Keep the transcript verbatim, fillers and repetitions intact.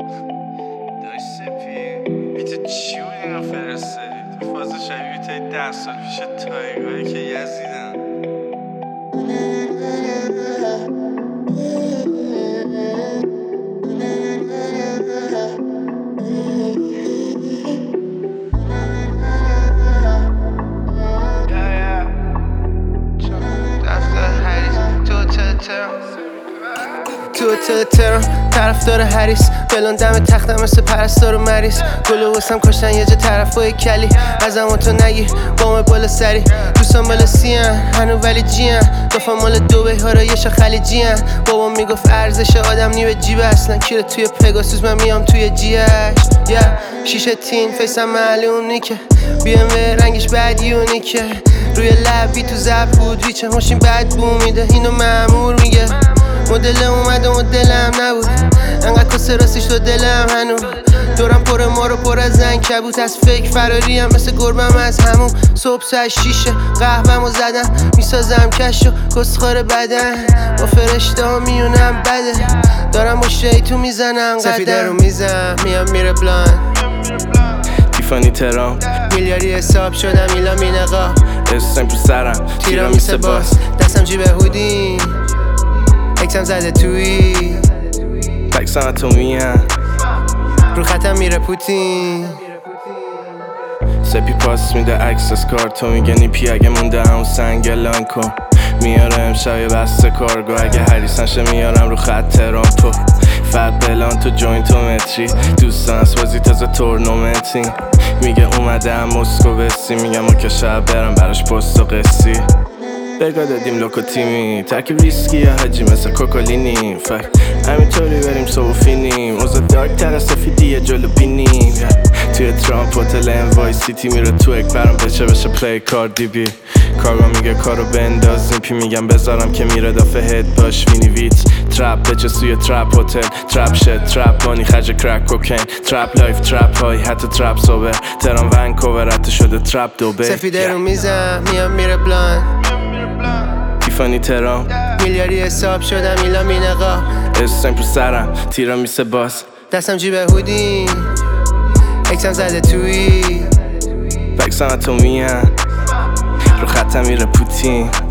داشت سپی بیت چی بود اینا فرستادی؟ تو فاز شبیه بیتای ده سال پیش تایگایی که یزیدن. تو تلترم طرفدار هریس بلون دم تختم مثل پرستار و مریض گلو واسم کشتن یه جا طرفای کلی ازم تو نگیر بام بالا سری دوستان بالا سیان هنو ولی جیان دفعه مال دوبه ها را یه خلیجیان بابا میگفت ارزش آدم نی به جیب اصلا کیره توی پگاسوس من میام توی جیش یا شیشه تین فیسم معلوم که بی ام و رنگش بد یونیکه روی لبی تو زب بود ریچه ماشین بد بو میده اینو مامور میگه مدل اومد و دلم نبود انقدر کسه راستش تو دلم هنو دورم پر ما رو پر از زنگ کبوت از فکر فراری هم مثل گربم از همون صبح ساعت شیشه قهوه‌مو زدم میسازم کش و کسخار بدن با فرشته ها میونم بده دارم با شیطون میزنم سفیده رو میزم میام میره بلان تیفانی ترام میلیاری حساب شدم ایلا مینقا اسم تو سرم تیرا میسه باس دستم جیب هودی اکسم زده توی تکسان اتمیان رو خطم میره پوتین سپی پاس میده عکس از کارتو میگه نیپی اگه مونده همون سنگلان کن میاره امشب یه بسته کارگو اگه هریسن شه میارم رو خط ترامپو فقط بلان تو جوینتومتری دوستان از بازی تازه تورنومنتی میگه اومده هم مسکو بسی میگم ما که شب برم براش پست و قصی بگاه دادیم لوکو تیمی ترکیب ریسکی یا حجی مثل کوکولینی فکر همینطوری بریم صوفینیم اوزا دارک تر از سفیدی جلو بینیم توی ترامپ هتل انوای سیتی میره تو اک برام بچه بشه پلی کاردی بی کارگاه میگه کارو بندازیم پی میگم بذارم که میره دافه هد باش مینی ویت ترپ بچه سوی ترپ هتل ترپ شد ترپ مانی خرج کرک کوکین ترپ لایف ترپ های حتی ترپ سوبر ترام ونکوور حتی شده ترپ دوبه سفیده رو میزم میام میره بلان تیفانی ترام میلیاری حساب شدم ایلا مینقا اسم تو سرم تیرا میسه باس دستم جیب هودی اکسم زده توی تکسان اتمیان رو خطم میره پوتین